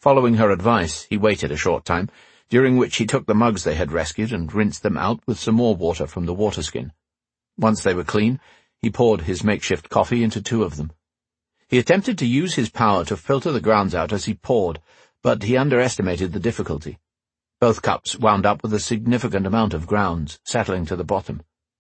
Following her advice, he waited a short time, during which he took the mugs they had rescued and rinsed them out with some more water from the water skin. Once they were clean, he poured his makeshift coffee into 2 of them. He attempted to use his power to filter the grounds out as he poured, but he underestimated the difficulty. Both cups wound up with a significant amount of grounds, settling to the bottom.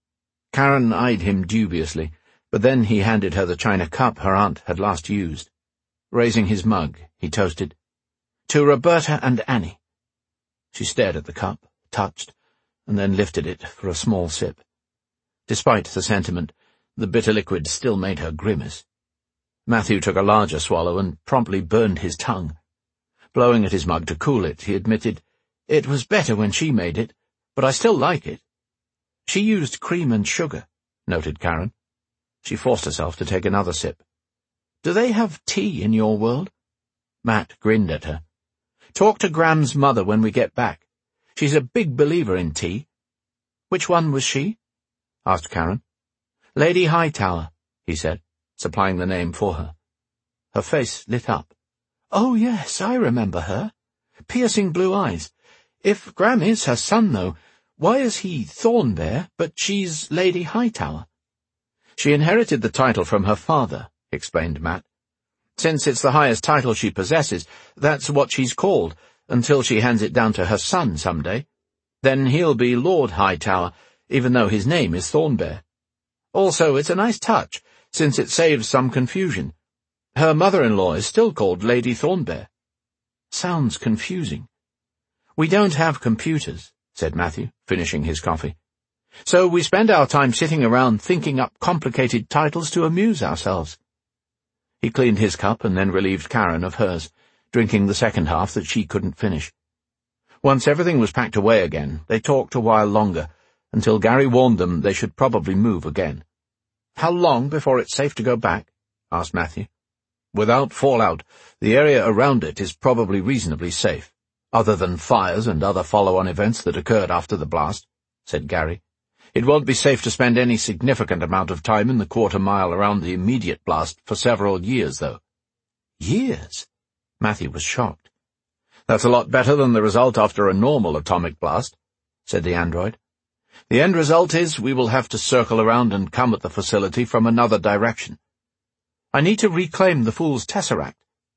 Karen eyed him dubiously, but then he handed her the china cup her aunt had last used. Raising his mug, he toasted, "To Roberta and Annie." She stared at the cup, touched, and then lifted it for a small sip. Despite the sentiment, the bitter liquid still made her grimace. Matthew took a larger swallow and promptly burned his tongue. Blowing at his mug to cool it, he admitted, "It was better when she made it, but I still like it." "She used cream and sugar," noted Karen. She forced herself to take another sip. "Do they have tea in your world?" Matt grinned at her. "Talk to Graham's mother when we get back. She's a big believer in tea." "Which one was she?" asked Karen. "Lady Hightower," he said, supplying the name for her. Her face lit up. "Oh, yes, I remember her. Piercing blue eyes. If Graham is her son, though, why is he Thornbear, but she's Lady Hightower?" "She inherited the title from her father," explained Matt. "Since it's the highest title she possesses, that's what she's called, until she hands it down to her son someday. Then he'll be Lord Hightower, even though his name is Thornbear. Also, it's a nice touch, since it saves some confusion. Her mother-in-law is still called Lady Thornbear." "Sounds confusing." "We don't have computers," said Matthew, finishing his coffee. "So we spend our time sitting around thinking up complicated titles to amuse ourselves." He cleaned his cup and then relieved Karen of hers, drinking the second half that she couldn't finish. Once everything was packed away again, they talked a while longer, until Gary warned them they should probably move again. "How long before it's safe to go back?" asked Matthew. "Without fallout, the area around it is probably reasonably safe, other than fires and other follow-on events that occurred after the blast," said Gary. "It won't be safe to spend any significant amount of time in the quarter-mile around the immediate blast for several years, though." "Years?" Matthew was shocked. "That's a lot better than the result after a normal atomic blast," said the android. "The end result is we will have to circle around and come at the facility from another direction. I need to reclaim the Fool's Tesseract.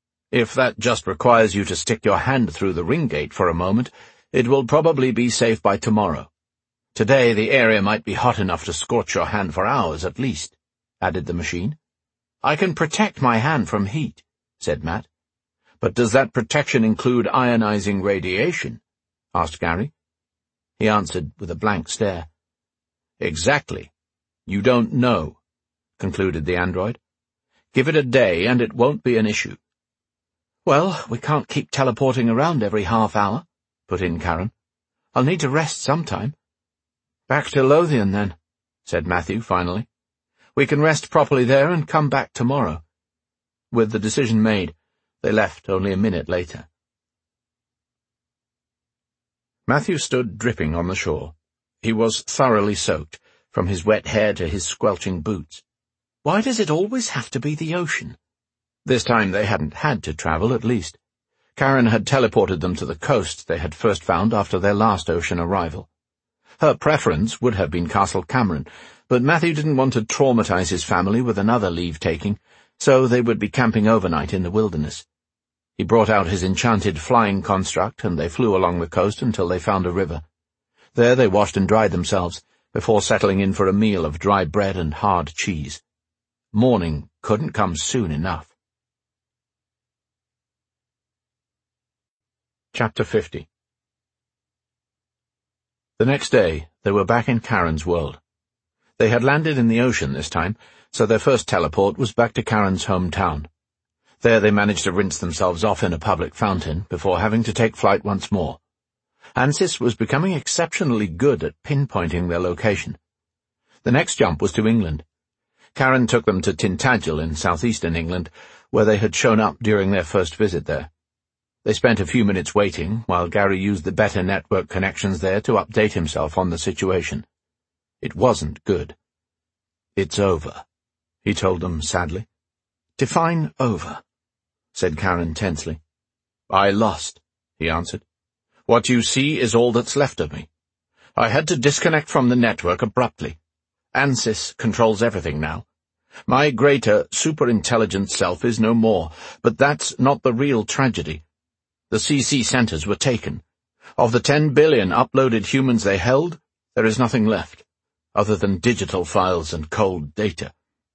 If that just requires you to stick your hand through the ring gate for a moment, it will probably be safe by tomorrow. Today the area might be hot enough to scorch your hand for hours at least," added the machine. "I can protect my hand from heat," said Matt. "But does that protection include ionizing radiation?" asked Gary. He answered with a blank stare. "Exactly. You don't know," concluded the android. "Give it a day and it won't be an issue." "Well, we can't keep teleporting around every half hour," put in Karen. "I'll need to rest sometime." "Back to Lothian, then," said Matthew finally. "We can rest properly there and come back tomorrow." With the decision made, they left only a minute later. Matthew stood dripping on the shore. He was thoroughly soaked, from his wet hair to his squelching boots. Why does it always have to be the ocean? This time they hadn't had to travel, at least. Karen had teleported them to the coast they had first found after their last ocean arrival. Her preference would have been Castle Cameron, but Matthew didn't want to traumatize his family with another leave-taking, so they would be camping overnight in the wilderness. He brought out his enchanted flying construct, and they flew along the coast until they found a river. There they washed and dried themselves, before settling in for a meal of dry bread and hard cheese. Morning couldn't come soon enough. Chapter 50. The next day, they were back in Karen's world. They had landed in the ocean this time, so their first teleport was back to Karen's hometown. There they managed to rinse themselves off in a public fountain before having to take flight once more. ANSYS was becoming exceptionally good at pinpointing their location. The next jump was to England. Karen took them to Tintagel in southeastern England, where they had shown up during their first visit there. They spent a few minutes waiting, while Gary used the better network connections there to update himself on the situation. It wasn't good. "It's over," he told them sadly. "Define over," said Karen tensely. "I lost," he answered. "What you see is all that's left of me. I had to disconnect from the network abruptly. ANSYS controls everything now. My greater, super-intelligent self is no more, but that's not the real tragedy. The CC centers were taken. Of the 10 billion uploaded humans they held, there is nothing left, other than digital files and cold data."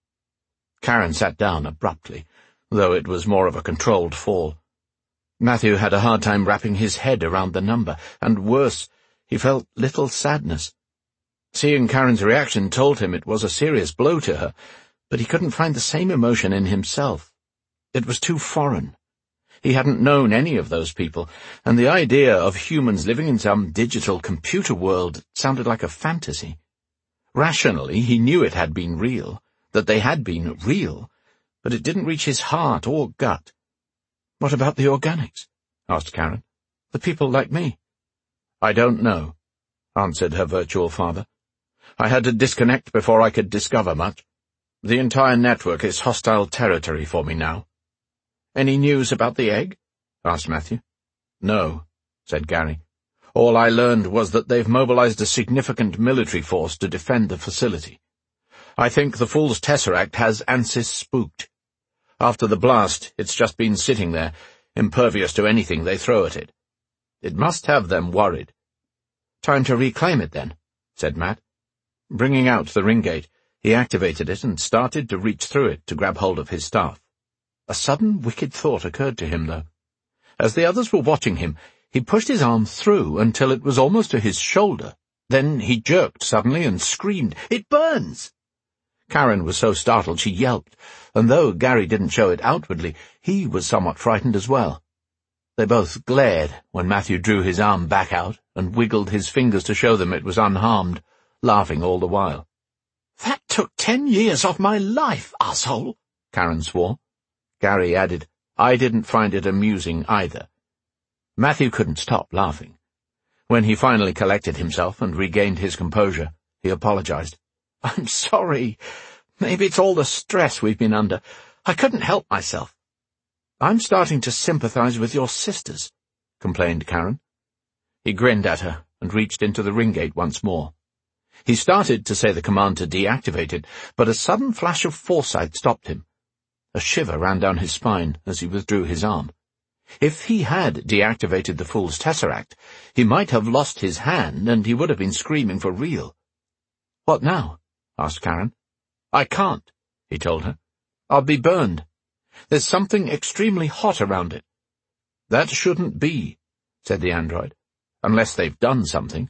Karen sat down abruptly, though it was more of a controlled fall. Matthew had a hard time wrapping his head around the number, and worse, he felt little sadness. Seeing Karen's reaction told him it was a serious blow to her, but he couldn't find the same emotion in himself. It was too foreign. He hadn't known any of those people, and the idea of humans living in some digital computer world sounded like a fantasy. Rationally, he knew it had been real, that they had been real, but it didn't reach his heart or gut. "What about the organics?" asked Karen. "The people like me?" "I don't know," answered her virtual father. "I had to disconnect before I could discover much. The entire network is hostile territory for me now." "Any news about the egg?" asked Matthew. "No," said Gary. "All I learned was that they've mobilized a significant military force to defend the facility. I think the Fool's Tesseract has ANSYS spooked. After the blast, it's just been sitting there, impervious to anything they throw at it. It must have them worried." "Time to reclaim it, then," said Matt. Bringing out the ring gate, he activated it and started to reach through it to grab hold of his staff. A sudden wicked thought occurred to him, though. As the others were watching him, he pushed his arm through until it was almost to his shoulder. Then he jerked suddenly and screamed, "It burns!" Karen was so startled she yelped, and though Gary didn't show it outwardly, he was somewhat frightened as well. They both glared when Matthew drew his arm back out and wiggled his fingers to show them it was unharmed, laughing all the while. "That took 10 years off my life, asshole," Karen swore. Gary added, "I didn't find it amusing either." Matthew couldn't stop laughing. When he finally collected himself and regained his composure, he apologized. "I'm sorry. Maybe it's all the stress we've been under. I couldn't help myself." "I'm starting to sympathize with your sisters," complained Karen. He grinned at her and reached into the ring gate once more. He started to say the command to deactivate it, but a sudden flash of foresight stopped him. A shiver ran down his spine as he withdrew his arm. If he had deactivated the Fool's Tesseract, he might have lost his hand and he would have been screaming for real. "What now?" asked Karen. "I can't," he told her. "I'll be burned. There's something extremely hot around it." "That shouldn't be," said the android, "unless they've done something."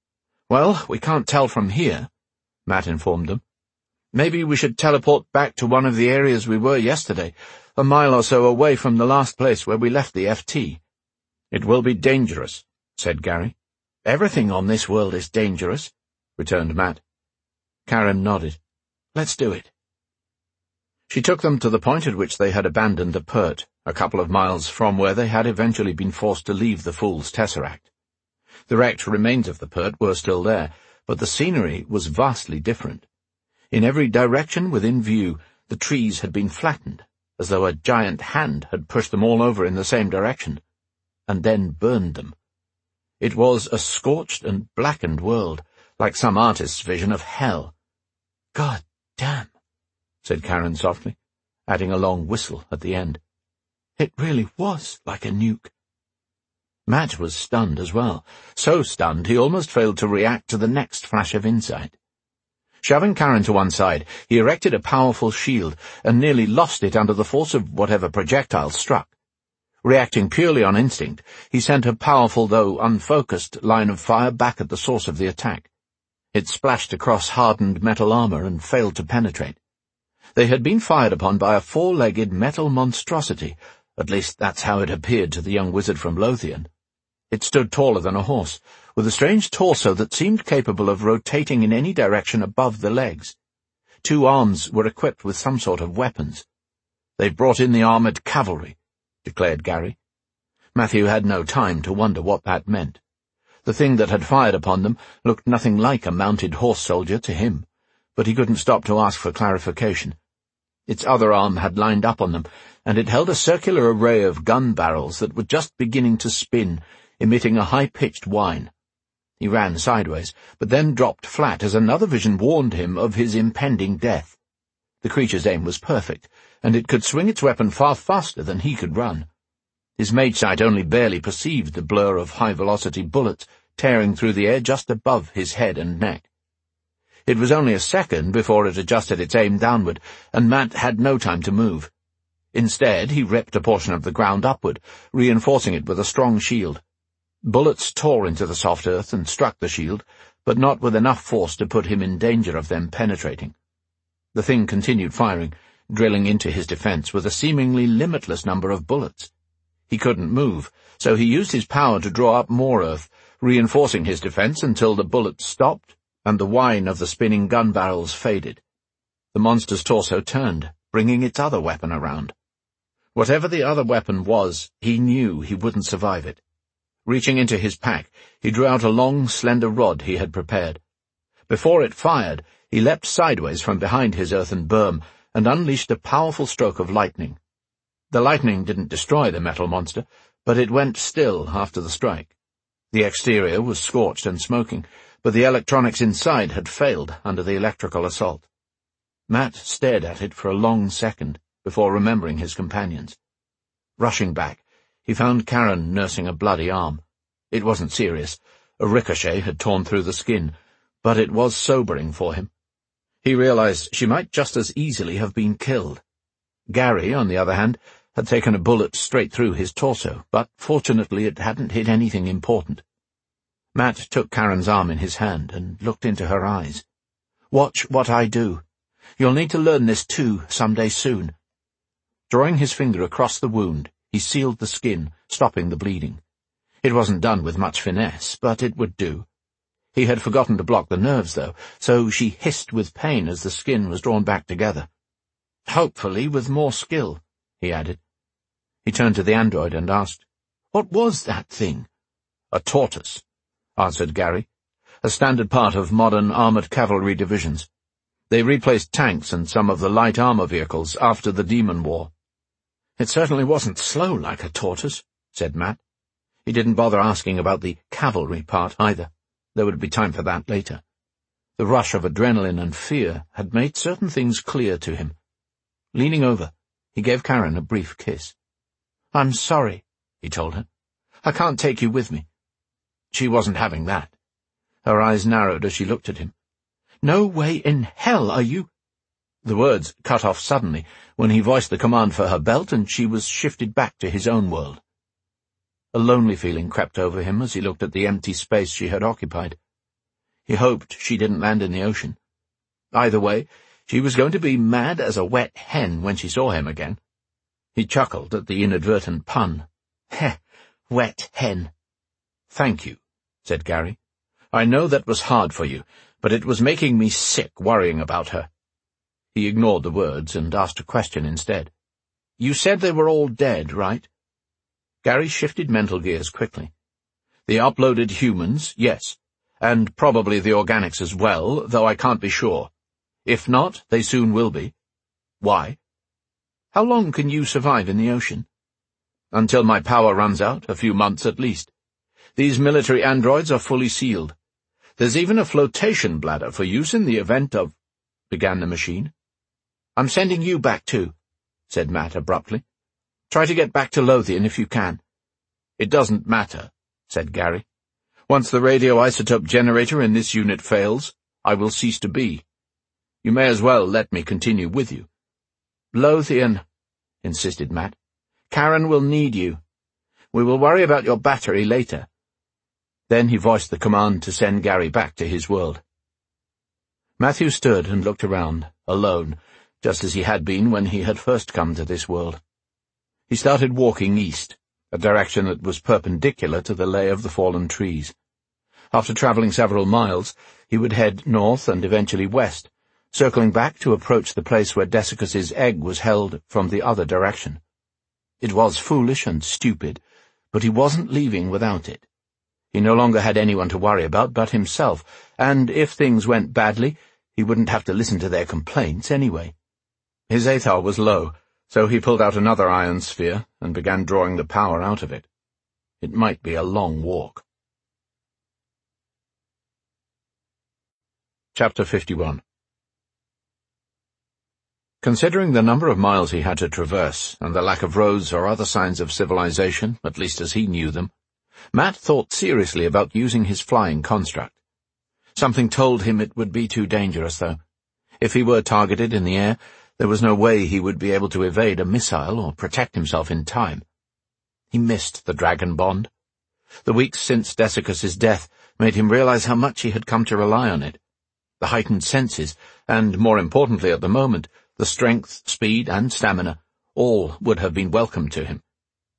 "Well, we can't tell from here," Matt informed them. "Maybe we should teleport back to one of the areas we were yesterday, a mile or so away from the last place where we left the FT. "It will be dangerous," said Gary. "Everything on this world is dangerous," returned Matt. Karen nodded. "Let's do it." She took them to the point at which they had abandoned the PERT, a couple of miles from where they had eventually been forced to leave the Fool's Tesseract. The wrecked remains of the PERT were still there, but the scenery was vastly different. In every direction within view, the trees had been flattened, as though a giant hand had pushed them all over in the same direction, and then burned them. It was a scorched and blackened world, like some artist's vision of hell. "God damn," said Karen softly, adding a long whistle at the end. "It really was like a nuke." Matt was stunned as well, so stunned he almost failed to react to the next flash of insight. Shoving Karen to one side, he erected a powerful shield and nearly lost it under the force of whatever projectile struck. Reacting purely on instinct, he sent a powerful though unfocused line of fire back at the source of the attack. It splashed across hardened metal armor and failed to penetrate. They had been fired upon by a four-legged metal monstrosity, at least that's how it appeared to the young wizard from Lothian. It stood taller than a horse, with a strange torso that seemed capable of rotating in any direction above the legs. 2 arms were equipped with some sort of weapons. "They've brought in the armored cavalry," declared Gary. Matthew had no time to wonder what that meant. The thing that had fired upon them looked nothing like a mounted horse soldier to him, but he couldn't stop to ask for clarification. Its other arm had lined up on them, and it held a circular array of gun barrels that were just beginning to spin, emitting a high-pitched whine. He ran sideways, but then dropped flat as another vision warned him of his impending death. The creature's aim was perfect, and it could swing its weapon far faster than he could run. His mage sight only barely perceived the blur of high-velocity bullets tearing through the air just above his head and neck. It was only a second before it adjusted its aim downward, and Matt had no time to move. Instead, he ripped a portion of the ground upward, reinforcing it with a strong shield. Bullets tore into the soft earth and struck the shield, but not with enough force to put him in danger of them penetrating. The thing continued firing, drilling into his defense with a seemingly limitless number of bullets. He couldn't move, so he used his power to draw up more earth, reinforcing his defense until the bullets stopped and the whine of the spinning gun barrels faded. The monster's torso turned, bringing its other weapon around. Whatever the other weapon was, he knew he wouldn't survive it. Reaching into his pack, he drew out a long, slender rod he had prepared. Before it fired, he leapt sideways from behind his earthen berm and unleashed a powerful stroke of lightning. The lightning didn't destroy the metal monster, but it went still after the strike. The exterior was scorched and smoking, but the electronics inside had failed under the electrical assault. Matt stared at it for a long second before remembering his companions. Rushing back, he found Karen nursing a bloody arm. It wasn't serious. A ricochet had torn through the skin, but it was sobering for him. He realized she might just as easily have been killed. Gary, on the other hand, had taken a bullet straight through his torso, but fortunately it hadn't hit anything important. Matt took Karen's arm in his hand and looked into her eyes. "Watch what I do. You'll need to learn this too, someday soon." Drawing his finger across the wound, he sealed the skin, stopping the bleeding. It wasn't done with much finesse, but it would do. He had forgotten to block the nerves, though, so she hissed with pain as the skin was drawn back together. "Hopefully with more skill," he added. He turned to the android and asked, "What was that thing?" "A tortoise," answered Gary. "A standard part of modern armored cavalry divisions. They replaced tanks and some of the light armor vehicles after the Demon War." "It certainly wasn't slow like a tortoise," said Matt. He didn't bother asking about the cavalry part either. There would be time for that later. The rush of adrenaline and fear had made certain things clear to him. Leaning over, he gave Karen a brief kiss. "I'm sorry," he told her. "I can't take you with me." She wasn't having that. Her eyes narrowed as she looked at him. "No way in hell are you—" The words cut off suddenly when he voiced the command for her belt and she was shifted back to his own world. A lonely feeling crept over him as he looked at the empty space she had occupied. He hoped she didn't land in the ocean. Either way, she was going to be mad as a wet hen when she saw him again. He chuckled at the inadvertent pun. "Heh, wet hen." "Thank you," said Gary. "I know that was hard for you, but it was making me sick worrying about her." He ignored the words and asked a question instead. "You said they were all dead, right?" Gary shifted mental gears quickly. "The uploaded humans, yes, and probably the organics as well, though I can't be sure. If not, they soon will be." "Why?" "How long can you survive in the ocean?" "Until my power runs out, a few months at least. These military androids are fully sealed. There's even a flotation bladder for use in the event of—" began the machine. "I'm sending you back too," said Matt abruptly. "Try to get back to Lothian if you can." "It doesn't matter," said Gary. "Once the radioisotope generator in this unit fails, I will cease to be. You may as well let me continue with you." "Lothian," insisted Matt. "Karen will need you. We will worry about your battery later." Then he voiced the command to send Gary back to his world. Matthew stood and looked around, alone, just as he had been when he had first come to this world. He started walking east, a direction that was perpendicular to the lay of the fallen trees. After traveling several miles, he would head north and eventually west, circling back to approach the place where Dessicus's egg was held from the other direction. It was foolish and stupid, but he wasn't leaving without it. He no longer had anyone to worry about but himself, and if things went badly, he wouldn't have to listen to their complaints anyway. His Aethar was low, so he pulled out another iron sphere and began drawing the power out of it. It might be a long walk. Chapter 51. Considering the number of miles he had to traverse, and the lack of roads or other signs of civilization, at least as he knew them, Matt thought seriously about using his flying construct. Something told him it would be too dangerous, though. If he were targeted in the air, there was no way he would be able to evade a missile or protect himself in time. He missed the Dragon Bond. The weeks since Dessicus's death made him realize how much he had come to rely on it. The heightened senses, and, more importantly at the moment, the strength, speed, and stamina, all would have been welcome to him.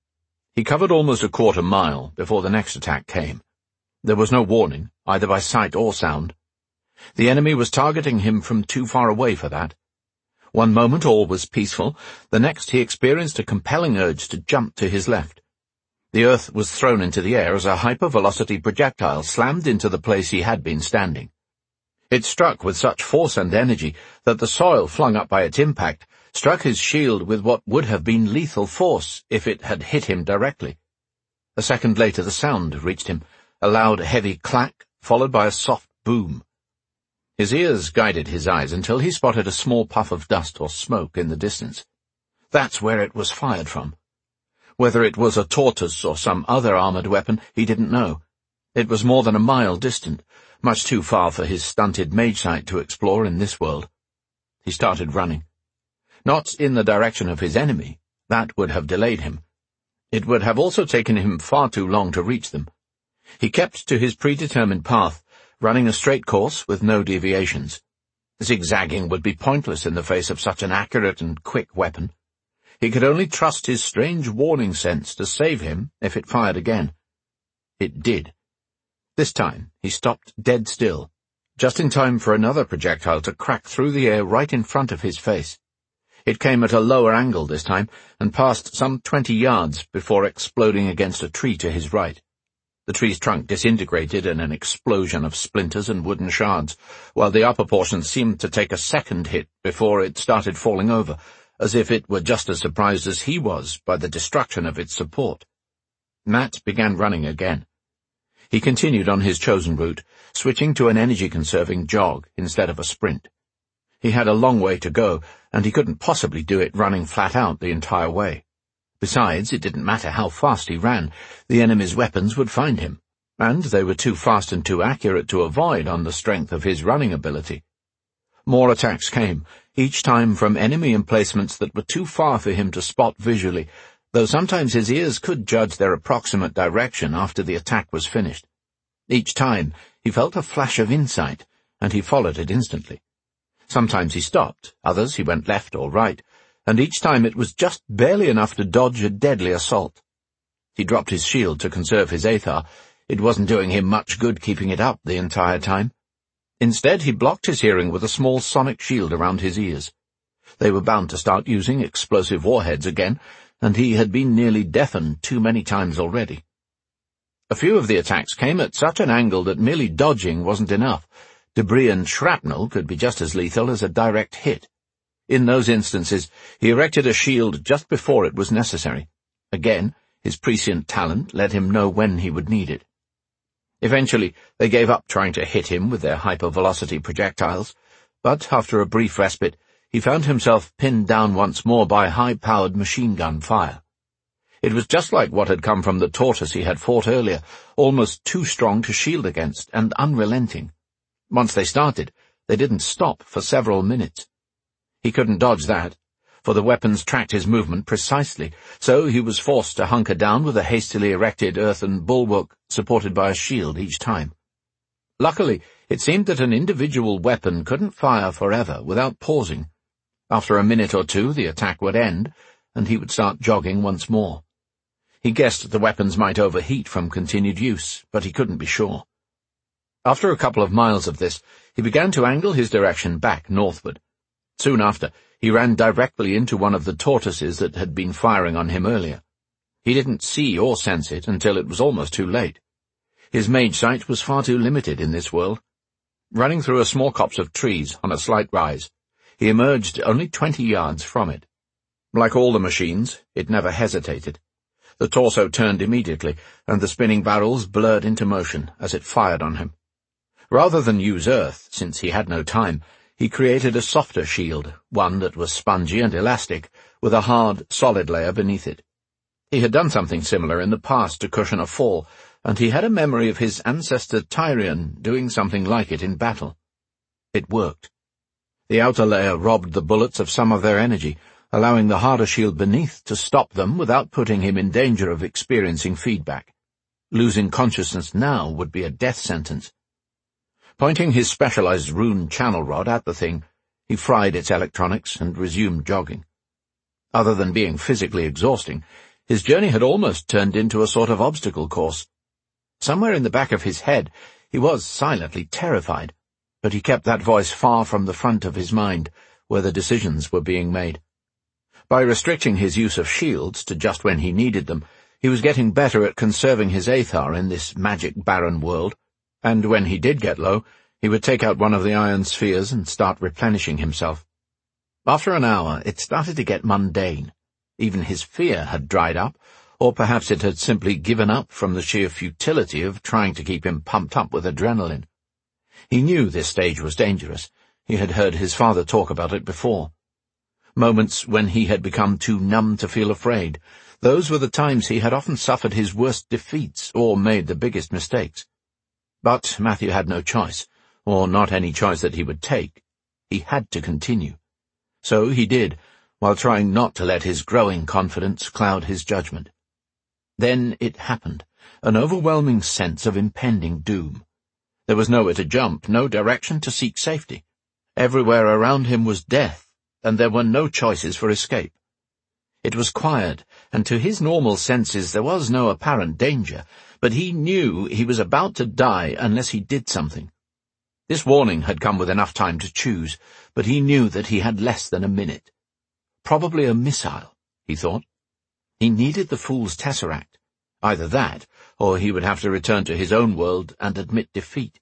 He covered almost a quarter mile before the next attack came. There was no warning, either by sight or sound. The enemy was targeting him from too far away for that. One moment all was peaceful, the next he experienced a compelling urge to jump to his left. The earth was thrown into the air as a hypervelocity projectile slammed into the place he had been standing. It struck with such force and energy that the soil flung up by its impact struck his shield with what would have been lethal force if it had hit him directly. A second later the sound reached him, a loud heavy clack followed by a soft boom. His ears guided his eyes until he spotted a small puff of dust or smoke in the distance. That's where it was fired from. Whether it was a tortoise or some other armored weapon, he didn't know. It was more than a mile distant, much too far for his stunted mage sight to explore in this world. He started running. Not in the direction of his enemy. That would have delayed him. It would have also taken him far too long to reach them. He kept to his predetermined path, running a straight course with no deviations. Zigzagging would be pointless in the face of such an accurate and quick weapon. He could only trust his strange warning sense to save him if it fired again. It did. This time he stopped dead still, just in time for another projectile to crack through the air right in front of his face. It came at a lower angle this time and passed some 20 yards before exploding against a tree to his right. The tree's trunk disintegrated in an explosion of splinters and wooden shards, while the upper portion seemed to take a second hit before it started falling over, as if it were just as surprised as he was by the destruction of its support. Matt began running again. He continued on his chosen route, switching to an energy-conserving jog instead of a sprint. He had a long way to go, and he couldn't possibly do it running flat out the entire way. Besides, it didn't matter how fast he ran, the enemy's weapons would find him, and they were too fast and too accurate to avoid on the strength of his running ability. More attacks came, each time from enemy emplacements that were too far for him to spot visually, though sometimes his ears could judge their approximate direction after the attack was finished. Each time he felt a flash of insight, and he followed it instantly. Sometimes he stopped, others he went left or right, and each time it was just barely enough to dodge a deadly assault. He dropped his shield to conserve his Aethar. It wasn't doing him much good keeping it up the entire time. Instead, he blocked his hearing with a small sonic shield around his ears. They were bound to start using explosive warheads again, and he had been nearly deafened too many times already. A few of the attacks came at such an angle that merely dodging wasn't enough. Debris and shrapnel could be just as lethal as a direct hit. In those instances, he erected a shield just before it was necessary. Again, his prescient talent let him know when he would need it. Eventually, they gave up trying to hit him with their hypervelocity projectiles, but after a brief respite, he found himself pinned down once more by high-powered machine gun fire. It was just like what had come from the tortoise he had fought earlier, almost too strong to shield against and unrelenting. Once they started, they didn't stop for several minutes. He couldn't dodge that, for the weapons tracked his movement precisely, so he was forced to hunker down with a hastily erected earthen bulwark supported by a shield each time. Luckily, it seemed that an individual weapon couldn't fire forever without pausing. After a minute or two, the attack would end, and he would start jogging once more. He guessed the weapons might overheat from continued use, but he couldn't be sure. After a couple of miles of this, he began to angle his direction back northward. Soon after, he ran directly into one of the tortoises that had been firing on him earlier. He didn't see or sense it until it was almost too late. His mage sight was far too limited in this world. Running through a small copse of trees on a slight rise, he emerged only 20 yards from it. Like all the machines, it never hesitated. The torso turned immediately, and the spinning barrels blurred into motion as it fired on him. Rather than use earth, since he had no time, he created a softer shield, one that was spongy and elastic, with a hard, solid layer beneath it. He had done something similar in the past to cushion a fall, and he had a memory of his ancestor Tyrion doing something like it in battle. It worked. The outer layer robbed the bullets of some of their energy, allowing the harder shield beneath to stop them without putting him in danger of experiencing feedback. Losing consciousness now would be a death sentence. Pointing his specialized rune channel rod at the thing, he fried its electronics and resumed jogging. Other than being physically exhausting, his journey had almost turned into a sort of obstacle course. Somewhere in the back of his head, he was silently terrified, but he kept that voice far from the front of his mind, where the decisions were being made. By restricting his use of shields to just when he needed them, he was getting better at conserving his Aethar in this magic barren world, and when he did get low, he would take out one of the iron spheres and start replenishing himself. After an hour, it started to get mundane. Even his fear had dried up, or perhaps it had simply given up from the sheer futility of trying to keep him pumped up with adrenaline. He knew this stage was dangerous. He had heard his father talk about it before. Moments when he had become too numb to feel afraid, those were the times he had often suffered his worst defeats or made the biggest mistakes. But Matthew had no choice, or not any choice that he would take. He had to continue. So he did, while trying not to let his growing confidence cloud his judgment. Then it happened, an overwhelming sense of impending doom. There was nowhere to jump, no direction to seek safety. Everywhere around him was death, and there were no choices for escape. It was quiet, and to his normal senses there was no apparent danger, but he knew he was about to die unless he did something. This warning had come with enough time to choose, but he knew that he had less than a minute. Probably a missile, he thought. He needed the Fool's Tesseract. Either that, or he would have to return to his own world and admit defeat.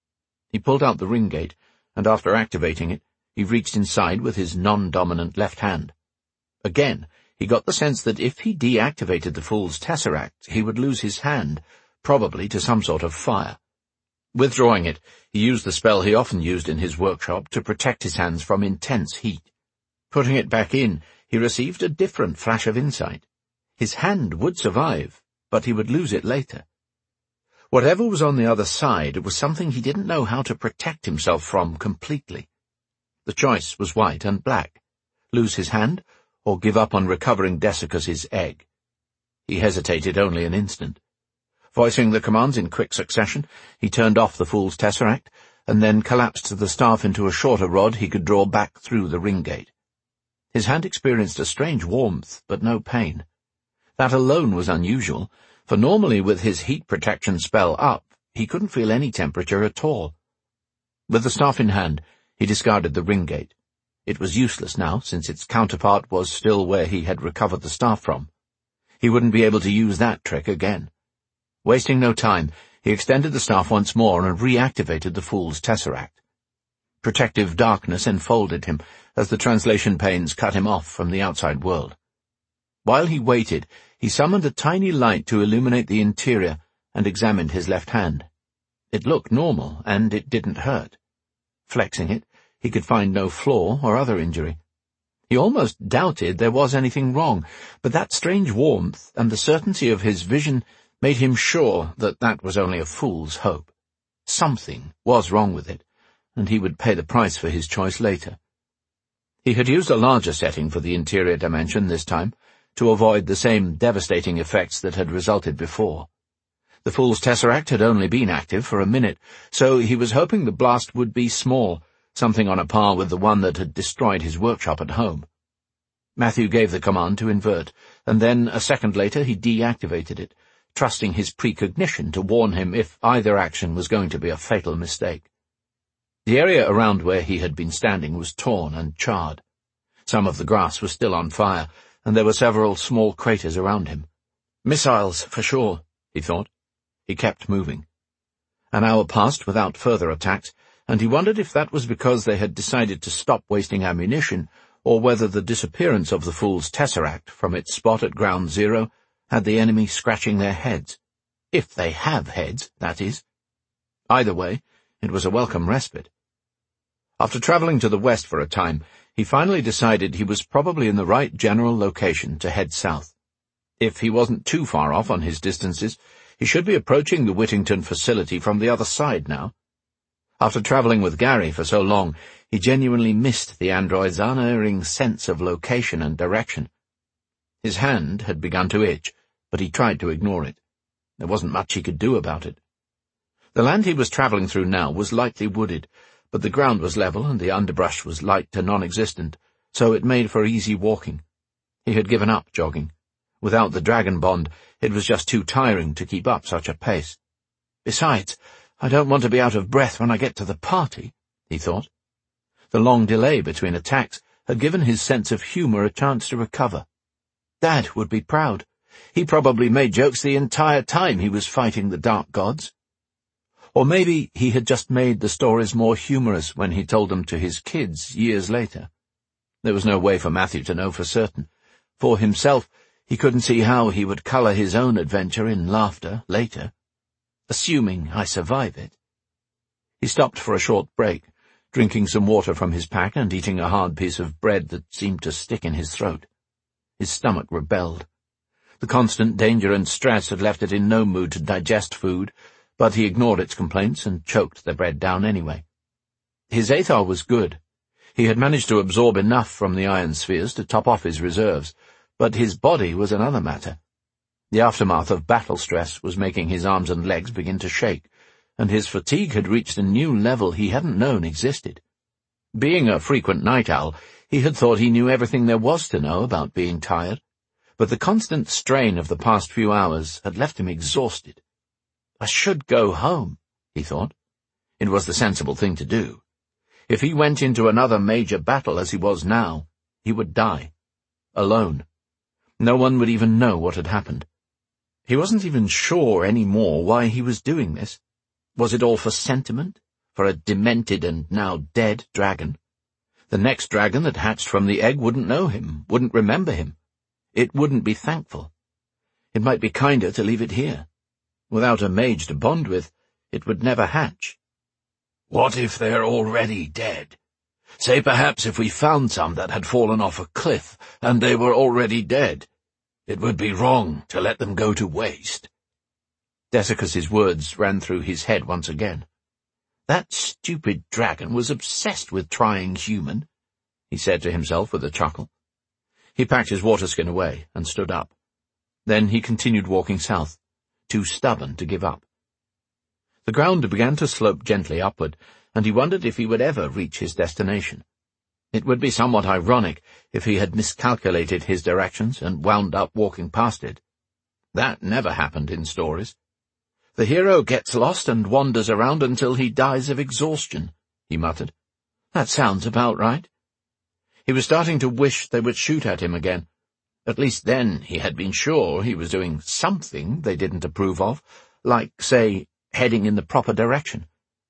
He pulled out the ring gate, and after activating it, he reached inside with his non-dominant left hand. Again, he got the sense that if he deactivated the Fool's Tesseract, he would lose his hand, probably to some sort of fire. Withdrawing it, he used the spell he often used in his workshop to protect his hands from intense heat. Putting it back in, he received a different flash of insight. His hand would survive, but he would lose it later. Whatever was on the other side was something he didn't know how to protect himself from completely. The choice was white and black. Lose his hand, or give up on recovering Dessicus's egg. He hesitated only an instant. Voicing the commands in quick succession, he turned off the Fool's Tesseract, and then collapsed the staff into a shorter rod he could draw back through the ring gate. His hand experienced a strange warmth, but no pain. That alone was unusual, for normally with his heat protection spell up, he couldn't feel any temperature at all. With the staff in hand, he discarded the ring gate. It was useless now, since its counterpart was still where he had recovered the staff from. He wouldn't be able to use that trick again. Wasting no time, he extended the staff once more and reactivated the Fool's Tesseract. Protective darkness enfolded him as the translation panes cut him off from the outside world. While he waited, he summoned a tiny light to illuminate the interior and examined his left hand. It looked normal, and it didn't hurt. Flexing it, he could find no flaw or other injury. He almost doubted there was anything wrong, but that strange warmth and the certainty of his vision made him sure that that was only a fool's hope. Something was wrong with it, and he would pay the price for his choice later. He had used a larger setting for the interior dimension this time, to avoid the same devastating effects that had resulted before. The Fool's Tesseract had only been active for a minute, so he was hoping the blast would be small, something on a par with the one that had destroyed his workshop at home. Matthew gave the command to invert, and then a second later he deactivated it, trusting his precognition to warn him if either action was going to be a fatal mistake. The area around where he had been standing was torn and charred. Some of the grass was still on fire, and there were several small craters around him. Missiles, for sure, he thought. He kept moving. An hour passed without further attacks, and he wondered if that was because they had decided to stop wasting ammunition, or whether the disappearance of the Fool's Tesseract from its spot at Ground Zero had the enemy scratching their heads. If they have heads, that is. Either way, it was a welcome respite. After travelling to the west for a time, he finally decided he was probably in the right general location to head south. If he wasn't too far off on his distances, he should be approaching the Whittington facility from the other side now. After travelling with Gary for so long, he genuinely missed the android's unerring sense of location and direction. His hand had begun to itch, but he tried to ignore it. There wasn't much he could do about it. The land he was travelling through now was lightly wooded, but the ground was level and the underbrush was light to non-existent, so it made for easy walking. He had given up jogging. Without the Dragon Bond, it was just too tiring to keep up such a pace. Besides, I don't want to be out of breath when I get to the party, he thought. The long delay between attacks had given his sense of humour a chance to recover. Dad would be proud. He probably made jokes the entire time he was fighting the Dark Gods. Or maybe he had just made the stories more humorous when he told them to his kids years later. There was no way for Matthew to know for certain. For himself, he couldn't see how he would colour his own adventure in laughter later. Assuming I survive it. He stopped for a short break, drinking some water from his pack and eating a hard piece of bread that seemed to stick in his throat. His stomach rebelled. The constant danger and stress had left it in no mood to digest food, but he ignored its complaints and choked the bread down anyway. His Aethar was good. He had managed to absorb enough from the iron spheres to top off his reserves, but his body was another matter. The aftermath of battle stress was making his arms and legs begin to shake, and his fatigue had reached a new level he hadn't known existed. Being a frequent night owl, he had thought he knew everything there was to know about being tired, but the constant strain of the past few hours had left him exhausted. I should go home, he thought. It was the sensible thing to do. If he went into another major battle as he was now, he would die. Alone. No one would even know what had happened. He wasn't even sure any more why he was doing this. Was it all for sentiment? For a demented and now dead dragon? The next dragon that hatched from the egg wouldn't know him, wouldn't remember him. It wouldn't be thankful. It might be kinder to leave it here. Without a mage to bond with, it would never hatch. What if they're already dead? Say perhaps if we found some that had fallen off a cliff, and they were already dead. It would be wrong to let them go to waste. Dessicus's words ran through his head once again. That stupid dragon was obsessed with trying human, he said to himself with a chuckle. He packed his water skin away and stood up. Then he continued walking south, too stubborn to give up. The ground began to slope gently upward, and he wondered if he would ever reach his destination. It would be somewhat ironic if he had miscalculated his directions and wound up walking past it. That never happened in stories. The hero gets lost and wanders around until he dies of exhaustion, he muttered. That sounds about right. He was starting to wish they would shoot at him again. At least then he had been sure he was doing something they didn't approve of, like, say, heading in the proper direction.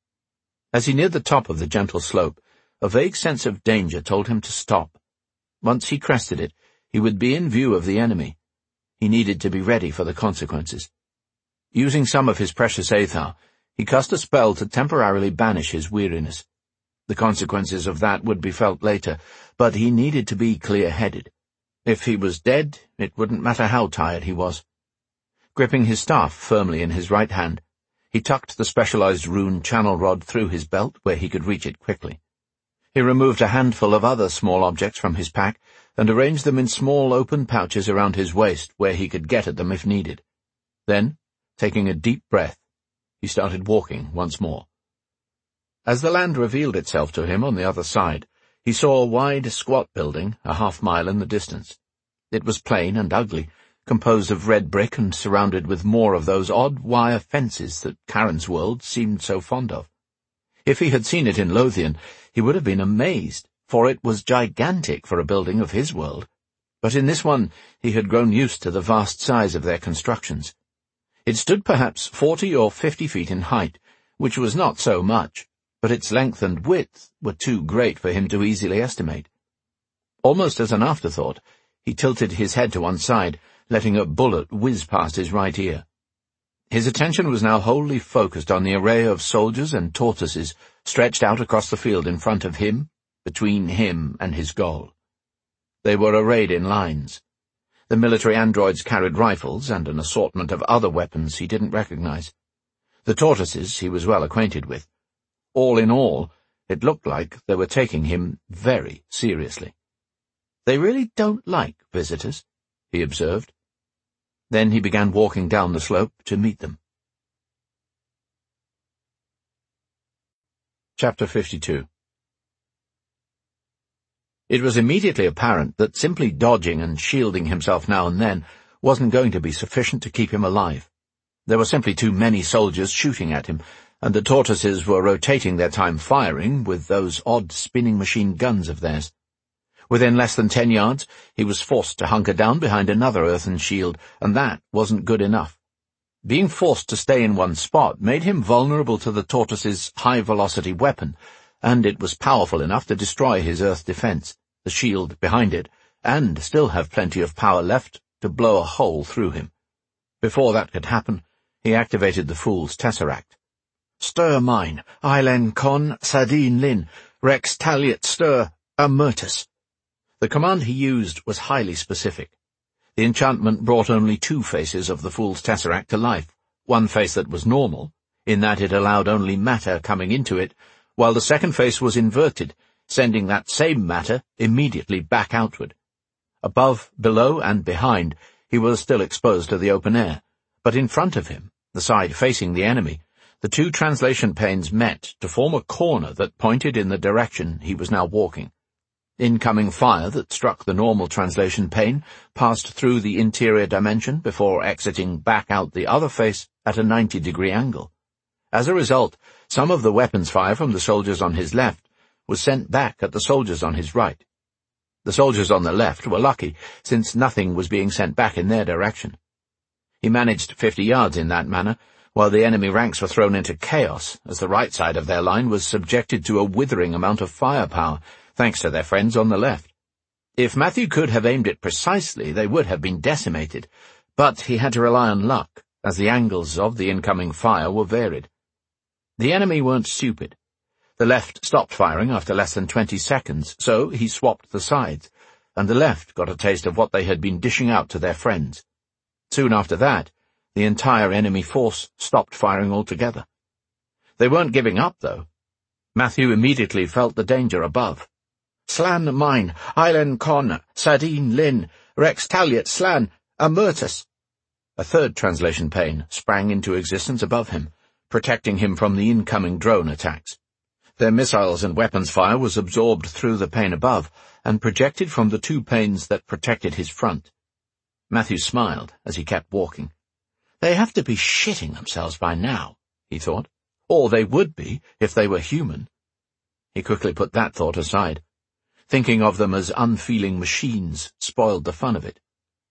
As he neared the top of the gentle slope, a vague sense of danger told him to stop. Once he crested it, he would be in view of the enemy. He needed to be ready for the consequences. Using some of his precious Aethar, he cast a spell to temporarily banish his weariness. The consequences of that would be felt later, but he needed to be clear-headed. If he was dead, it wouldn't matter how tired he was. Gripping his staff firmly in his right hand, he tucked the specialized rune channel rod through his belt where he could reach it quickly. He removed a handful of other small objects from his pack and arranged them in small open pouches around his waist where he could get at them if needed. Then, taking a deep breath, he started walking once more. As the land revealed itself to him on the other side, he saw a wide, squat building a half-mile in the distance. It was plain and ugly, composed of red brick and surrounded with more of those odd wire fences that Charon's world seemed so fond of. If he had seen it in Lothian, he would have been amazed, for it was gigantic for a building of his world. But in this one he had grown used to the vast size of their constructions. It stood perhaps 40 or 50 feet in height, which was not so much, but its length and width were too great for him to easily estimate. Almost as an afterthought, he tilted his head to one side, letting a bullet whiz past his right ear. His attention was now wholly focused on the array of soldiers and tortoises stretched out across the field in front of him, between him and his goal. They were arrayed in lines. The military androids carried rifles and an assortment of other weapons he didn't recognize. The tortoises he was well acquainted with. All in all, it looked like they were taking him very seriously. "They really don't like visitors," he observed. Then he began walking down the slope to meet them. Chapter 52. It was immediately apparent that simply dodging and shielding himself now and then wasn't going to be sufficient to keep him alive. There were simply too many soldiers shooting at him, and the tortoises were rotating their time firing with those odd spinning machine guns of theirs. Within less than 10 yards, he was forced to hunker down behind another earthen shield, and that wasn't good enough. Being forced to stay in one spot made him vulnerable to the tortoise's high-velocity weapon, and it was powerful enough to destroy his earth defense, the shield behind it, and still have plenty of power left to blow a hole through him. Before that could happen, he activated the Fool's Tesseract. "Stir mine, Eilen Con, Sadine Lin, Rex Taliot Stir, Amurtus." The command he used was highly specific. The enchantment brought only 2 faces of the Fool's Tesseract to life, one face that was normal, in that it allowed only matter coming into it, while the second face was inverted, sending that same matter immediately back outward. Above, below, and behind, he was still exposed to the open air, but in front of him, the side facing the enemy, the 2 translation panes met to form a corner that pointed in the direction he was now walking. Incoming fire that struck the normal translation pane passed through the interior dimension before exiting back out the other face at a 90-degree angle. As a result, some of the weapons fire from the soldiers on his left was sent back at the soldiers on his right. The soldiers on the left were lucky, since nothing was being sent back in their direction. He managed 50 yards in that manner, while the enemy ranks were thrown into chaos, as the right side of their line was subjected to a withering amount of firepower, thanks to their friends on the left. If Matthew could have aimed it precisely, they would have been decimated, but he had to rely on luck, as the angles of the incoming fire were varied. The enemy weren't stupid. The left stopped firing after less than 20 seconds, so he swapped the sides, and the left got a taste of what they had been dishing out to their friends. Soon after that, the entire enemy force stopped firing altogether. They weren't giving up, though. Matthew immediately felt the danger above. "Slan mine, Eilen Con, Sadine Lin, Rex Taliot Slan, Amurtus." A third translation pane sprang into existence above him, protecting him from the incoming drone attacks. Their missiles and weapons fire was absorbed through the pane above and projected from the 2 panes that protected his front. Matthew smiled as he kept walking. "They have to be shitting themselves by now," he thought. Or they would be if they were human. He quickly put that thought aside. Thinking of them as unfeeling machines spoiled the fun of it.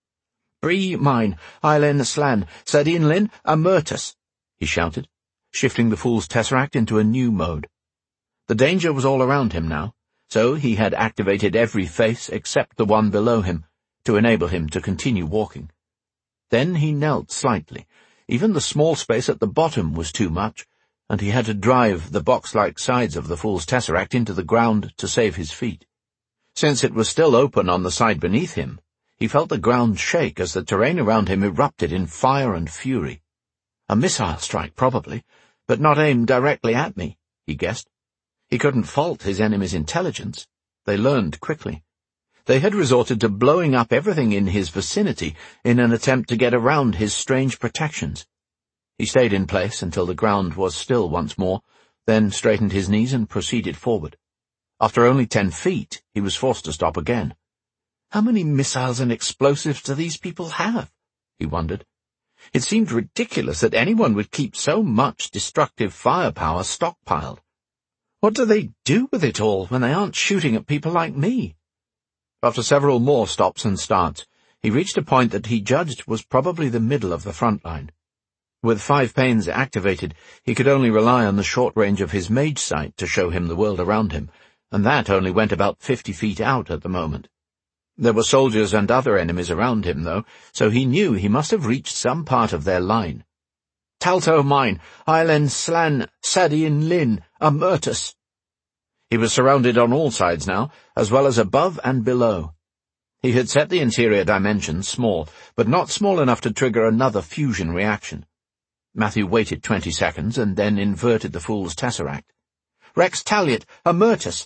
"Bree mine, Eilen Slan, Sadine Lin, Amurtus," he shouted, shifting the Fool's Tesseract into a new mode. The danger was all around him now, so he had activated every face except the one below him, to enable him to continue walking. Then he knelt slightly. Even the small space at the bottom was too much, and he had to drive the box-like sides of the Fool's Tesseract into the ground to save his feet. Since it was still open on the side beneath him, he felt the ground shake as the terrain around him erupted in fire and fury. A missile strike, probably, but not aimed directly at me, he guessed. He couldn't fault his enemy's intelligence. They learned quickly. They had resorted to blowing up everything in his vicinity in an attempt to get around his strange protections. He stayed in place until the ground was still once more, then straightened his knees and proceeded forward. After only 10 feet, he was forced to stop again. How many missiles and explosives do these people have? He wondered. It seemed ridiculous that anyone would keep so much destructive firepower stockpiled. What do they do with it all when they aren't shooting at people like me? After several more stops and starts, he reached a point that he judged was probably the middle of the front line. With 5 panes activated, he could only rely on the short range of his mage sight to show him the world around him, and that only went about 50 feet out at the moment. There were soldiers and other enemies around him, though, so he knew he must have reached some part of their line. "Talto mine, Ailen Slan, Sadien Lin, Amurtus." He was surrounded on all sides now, as well as above and below. He had set the interior dimensions small, but not small enough to trigger another fusion reaction. Matthew waited 20 seconds and then inverted the Fool's Tesseract. "Rex Taliot, Amurtus."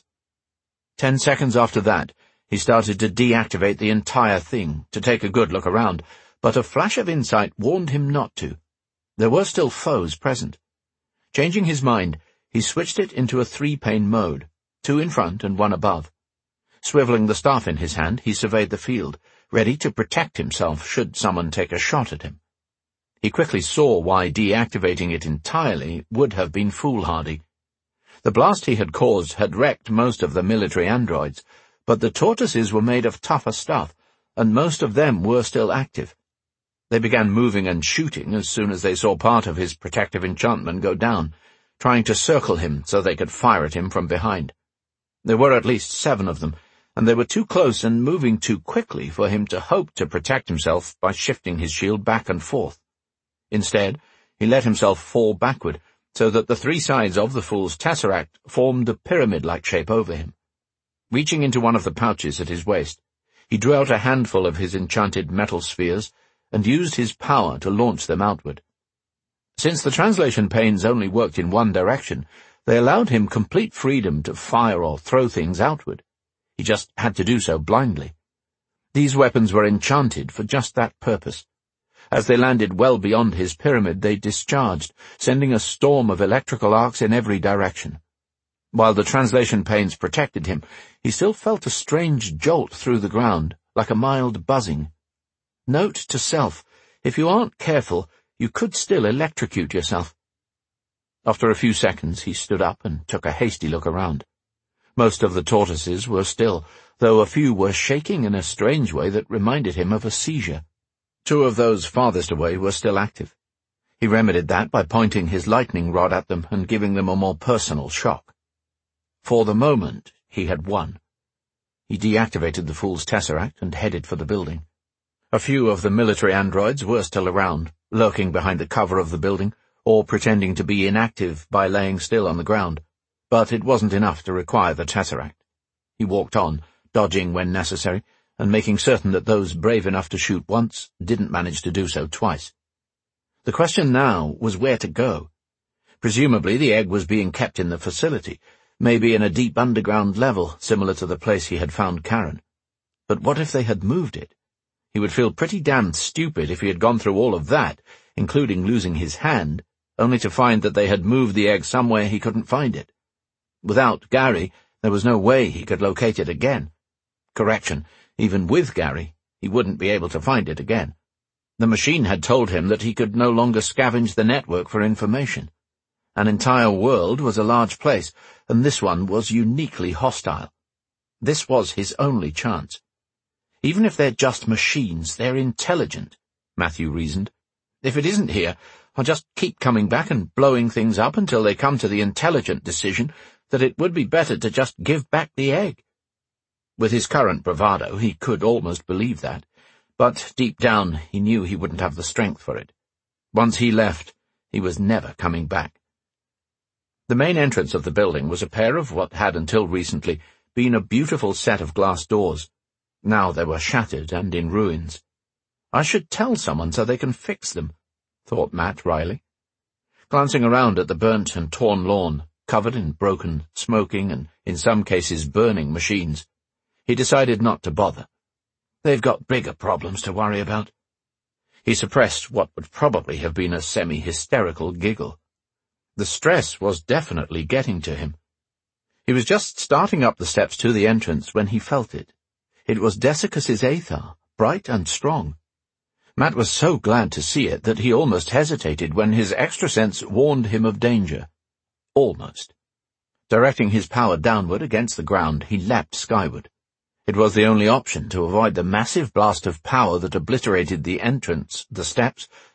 10 seconds after that, he started to deactivate the entire thing, to take a good look around, but a flash of insight warned him not to. There were still foes present. Changing his mind, he switched it into a 3-pane mode, 2 in front and 1 above. Swiveling the staff in his hand, he surveyed the field, ready to protect himself should someone take a shot at him. He quickly saw why deactivating it entirely would have been foolhardy. The blast he had caused had wrecked most of the military androids, but the tortoises were made of tougher stuff, and most of them were still active. They began moving and shooting as soon as they saw part of his protective enchantment go down, trying to circle him so they could fire at him from behind. There were at least 7 of them, and they were too close and moving too quickly for him to hope to protect himself by shifting his shield back and forth. Instead, he let himself fall backward, so that the 3 sides of the Fool's Tesseract formed a pyramid-like shape over him. Reaching into one of the pouches at his waist, he drew out a handful of his enchanted metal spheres and used his power to launch them outward. Since the translation panes only worked in one direction, they allowed him complete freedom to fire or throw things outward. He just had to do so blindly. These weapons were enchanted for just that purpose. As they landed well beyond his pyramid, they discharged, sending a storm of electrical arcs in every direction. While the translation panes protected him, he still felt a strange jolt through the ground, like a mild buzzing. Note to self, if you aren't careful, you could still electrocute yourself. After a few seconds, he stood up and took a hasty look around. Most of the tortoises were still, though a few were shaking in a strange way that reminded him of a seizure. 2 of those farthest away were still active. He remedied that by pointing his lightning rod at them and giving them a more personal shock. For the moment, he had won. He deactivated the Fool's Tesseract and headed for the building. A few of the military androids were still around, lurking behind the cover of the building, or pretending to be inactive by laying still on the ground, but it wasn't enough to require the Tesseract. He walked on, dodging when necessary, and making certain that those brave enough to shoot once didn't manage to do so twice. The question now was where to go. Presumably the egg was being kept in the facility, maybe in a deep underground level, similar to the place he had found Karen. But what if they had moved it? He would feel pretty damned stupid if he had gone through all of that, including losing his hand, only to find that they had moved the egg somewhere he couldn't find it. Without Gary, there was no way he could locate it again. Correction, even with Gary, he wouldn't be able to find it again. The machine had told him that he could no longer scavenge the network for information. An entire world was a large place, and this one was uniquely hostile. This was his only chance. Even if they're just machines, they're intelligent, Matthew reasoned. If it isn't here, I'll just keep coming back and blowing things up until they come to the intelligent decision that it would be better to just give back the egg. With his current bravado, he could almost believe that, but deep down he knew he wouldn't have the strength for it. Once he left, he was never coming back. The main entrance of the building was a pair of what had until recently been a beautiful set of glass doors. Now they were shattered and in ruins. I should tell someone so they can fix them, thought Matt wryly. Glancing around at the burnt and torn lawn, covered in broken, smoking, and in some cases burning machines, he decided not to bother. They've got bigger problems to worry about. He suppressed what would probably have been a semi-hysterical giggle. The stress was definitely getting to him. He was just starting up the steps to the entrance when he felt it. It was Dessicus's Aethar, bright and strong. Matt was so glad to see it that he almost hesitated when his extra sense warned him of danger. Almost. Directing his power downward against the ground, he leapt skyward. It was the only option to avoid the massive blast of power that obliterated the entrance, the steps,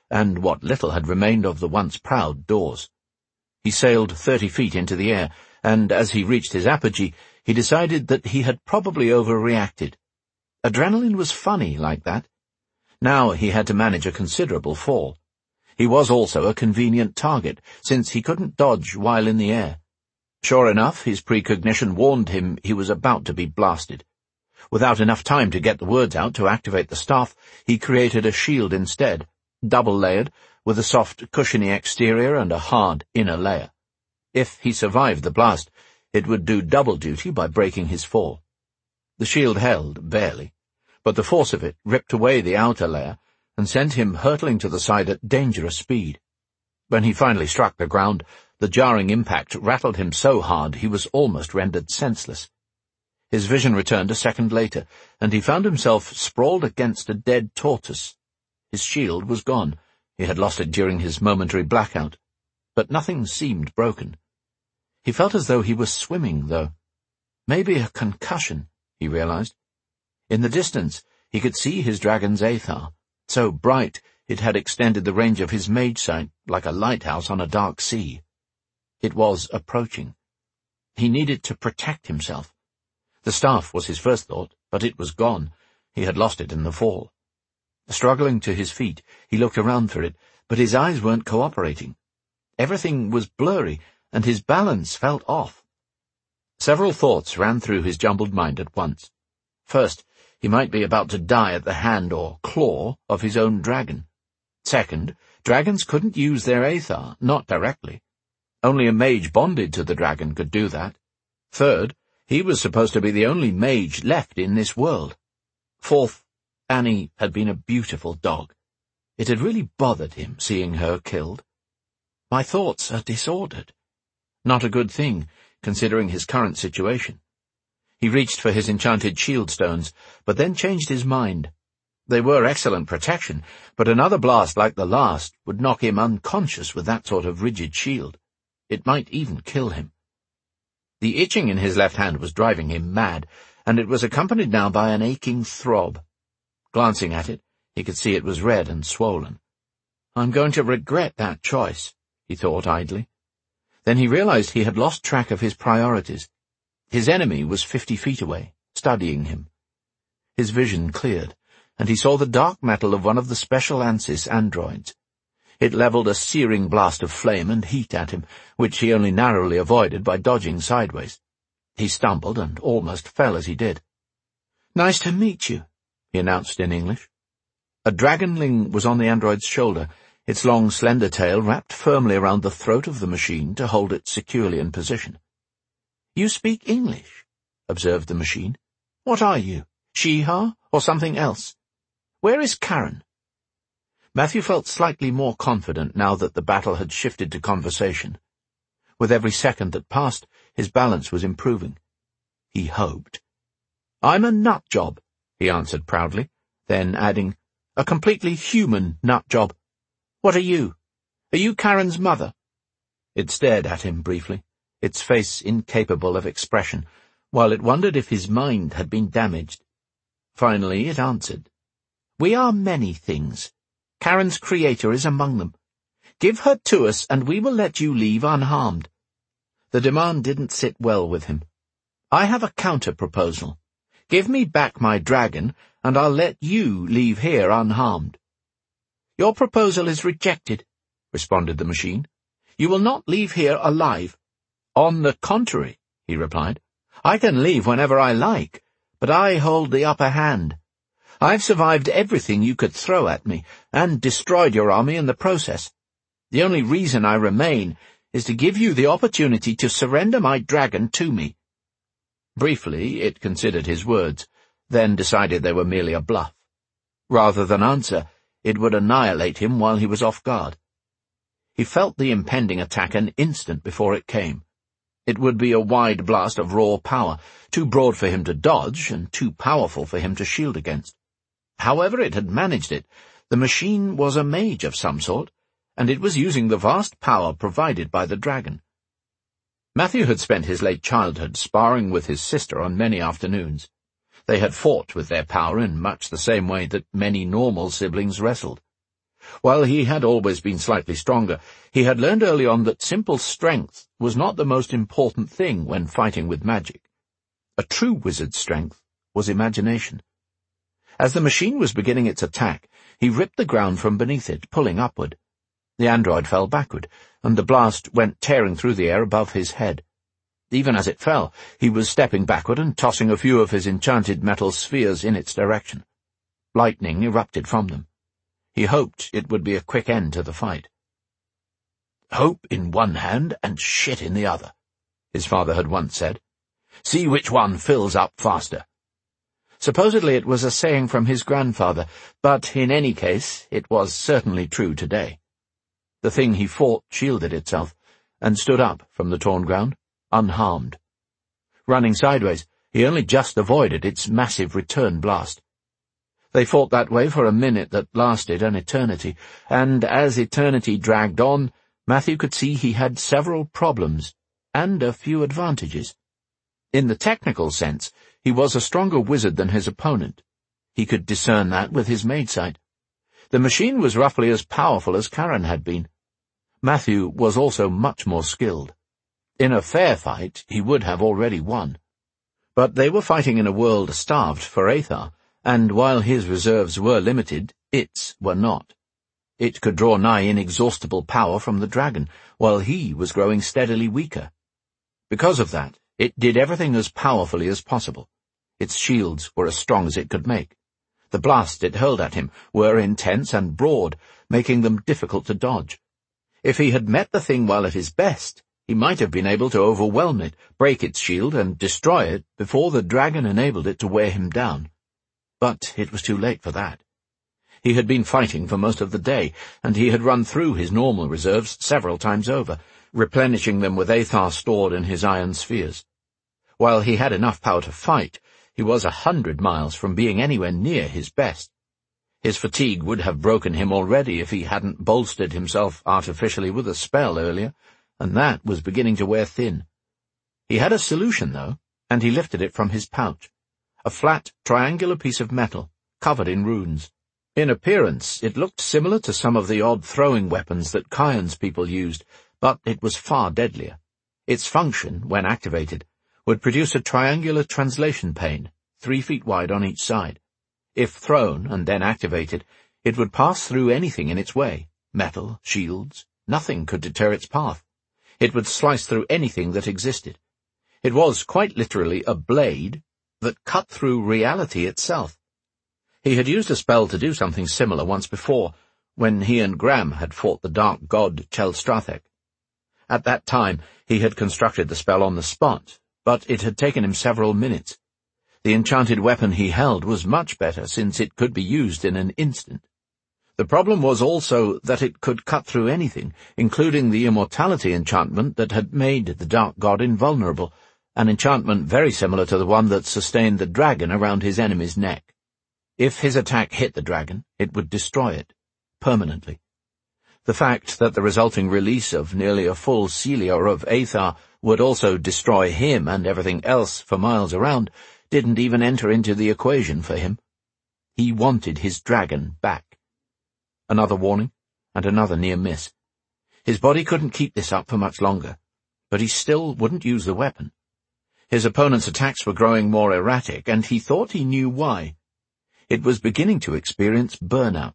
and what little had remained of the once proud Dawes. He sailed 30 feet into the air, and as he reached his apogee, he decided that he had probably overreacted. Adrenaline was funny like that. Now he had to manage a considerable fall. He was also a convenient target, since he couldn't dodge while in the air. Sure enough, his precognition warned him he was about to be blasted. Without enough time to get the words out to activate the staff, he created a shield instead, double-layered, with a soft, cushiony exterior and a hard inner layer. If he survived the blast, it would do double duty by breaking his fall. The shield held, barely, but the force of it ripped away the outer layer and sent him hurtling to the side at dangerous speed. When he finally struck the ground, the jarring impact rattled him so hard he was almost rendered senseless. His vision returned a second later, and he found himself sprawled against a dead tortoise. His shield was gone. He had lost it during his momentary blackout. But nothing seemed broken. He felt as though he was swimming, though. Maybe a concussion, he realized. In the distance, he could see his dragon's aethar, so bright it had extended the range of his mage sight like a lighthouse on a dark sea. It was approaching. He needed to protect himself. The staff was his first thought, but it was gone. He had lost it in the fall. Struggling to his feet, he looked around for it, but his eyes weren't cooperating. Everything was blurry, and his balance felt off. Several thoughts ran through his jumbled mind at once. First, he might be about to die at the hand or claw of his own dragon. Second, dragons couldn't use their aethar, not directly. Only a mage bonded to the dragon could do that. Third, he was supposed to be the only mage left in this world. Fourth, Annie had been a beautiful dog. It had really bothered him seeing her killed. My thoughts are disordered. Not a good thing, considering his current situation. He reached for his enchanted shield stones, but then changed his mind. They were excellent protection, but another blast like the last would knock him unconscious with that sort of rigid shield. It might even kill him. The itching in his left hand was driving him mad, and it was accompanied now by an aching throb. Glancing at it, he could see it was red and swollen. I'm going to regret that choice, he thought idly. Then he realized he had lost track of his priorities. His enemy was 50 feet away, studying him. His vision cleared, and he saw the dark metal of one of the special ANSYS androids. It leveled a searing blast of flame and heat at him, which he only narrowly avoided by dodging sideways. He stumbled and almost fell as he did. Nice to meet you, he announced in English. A dragonling was on the android's shoulder, its long, slender tail wrapped firmly around the throat of the machine to hold it securely in position. You speak English, observed the machine. What are you, Shiha, or something else? Where is Karen? Matthew felt slightly more confident now that the battle had shifted to conversation. With every second that passed, his balance was improving. He hoped. I'm a nut job, he answered proudly, then adding, a completely human nut job. What are you? Are you Karen's mother? It stared at him briefly, its face incapable of expression, while it wondered if his mind had been damaged. Finally it answered. We are many things. Karen's creator is among them. Give her to us, and we will let you leave unharmed. The demand didn't sit well with him. I have a counter-proposal. Give me back my dragon, and I'll let you leave here unharmed. Your proposal is rejected, responded the machine. You will not leave here alive. On the contrary, he replied. I can leave whenever I like, but I hold the upper hand. I've survived everything you could throw at me, and destroyed your army in the process. The only reason I remain is to give you the opportunity to surrender my dragon to me. Briefly, it considered his words, then decided they were merely a bluff. Rather than answer, it would annihilate him while he was off guard. He felt the impending attack an instant before it came. It would be a wide blast of raw power, too broad for him to dodge, and too powerful for him to shield against. However it had managed it, the machine was a mage of some sort, and it was using the vast power provided by the dragon. Matthew had spent his late childhood sparring with his sister on many afternoons. They had fought with their power in much the same way that many normal siblings wrestled. While he had always been slightly stronger, he had learned early on that simple strength was not the most important thing when fighting with magic. A true wizard's strength was imagination. As the machine was beginning its attack, he ripped the ground from beneath it, pulling upward. The android fell backward, and the blast went tearing through the air above his head. Even as it fell, he was stepping backward and tossing a few of his enchanted metal spheres in its direction. Lightning erupted from them. He hoped it would be a quick end to the fight. "Hope in one hand and shit in the other," his father had once said. "See which one fills up faster." Supposedly it was a saying from his grandfather, but in any case it was certainly true today. The thing he fought shielded itself, and stood up from the torn ground, unharmed. Running sideways, he only just avoided its massive return blast. They fought that way for a minute that lasted an eternity, and as eternity dragged on, Matthew could see he had several problems, and a few advantages. In the technical sense, he was a stronger wizard than his opponent. He could discern that with his maidsight. The machine was roughly as powerful as Karen had been. Matthew was also much more skilled. In a fair fight, he would have already won. But they were fighting in a world starved for Aethar, and while his reserves were limited, its were not. It could draw nigh inexhaustible power from the dragon, while he was growing steadily weaker. Because of that, it did everything as powerfully as possible. Its shields were as strong as it could make. The blasts it hurled at him were intense and broad, making them difficult to dodge. If he had met the thing while at his best, he might have been able to overwhelm it, break its shield, and destroy it before the dragon enabled it to wear him down. But it was too late for that. He had been fighting for most of the day, and he had run through his normal reserves several times over, replenishing them with Aethar stored in his iron spheres. While he had enough power to fight, he was 100 miles from being anywhere near his best. His fatigue would have broken him already if he hadn't bolstered himself artificially with a spell earlier, and that was beginning to wear thin. He had a solution, though, and he lifted it from his pouch. A flat, triangular piece of metal, covered in runes. In appearance, it looked similar to some of the odd throwing weapons that Kyan's people used, but it was far deadlier. Its function, when activated, would produce a triangular translation pane, 3 feet wide on each side. If thrown and then activated, it would pass through anything in its way. Metal, shields, nothing could deter its path. It would slice through anything that existed. It was, quite literally, a blade that cut through reality itself. He had used a spell to do something similar once before, when he and Gram had fought the dark god Chelstrathek. At that time, he had constructed the spell on the spot, but it had taken him several minutes. The enchanted weapon he held was much better, since it could be used in an instant. The problem was also that it could cut through anything, including the immortality enchantment that had made the dark god invulnerable, an enchantment very similar to the one that sustained the dragon around his enemy's neck. If his attack hit the dragon, it would destroy it, permanently. The fact that the resulting release of nearly a full cilia of Aethar would also destroy him and everything else for miles around didn't even enter into the equation for him. He wanted his dragon back. Another warning, and another near miss. His body couldn't keep this up for much longer, but he still wouldn't use the weapon. His opponent's attacks were growing more erratic, and he thought he knew why. It was beginning to experience burnout.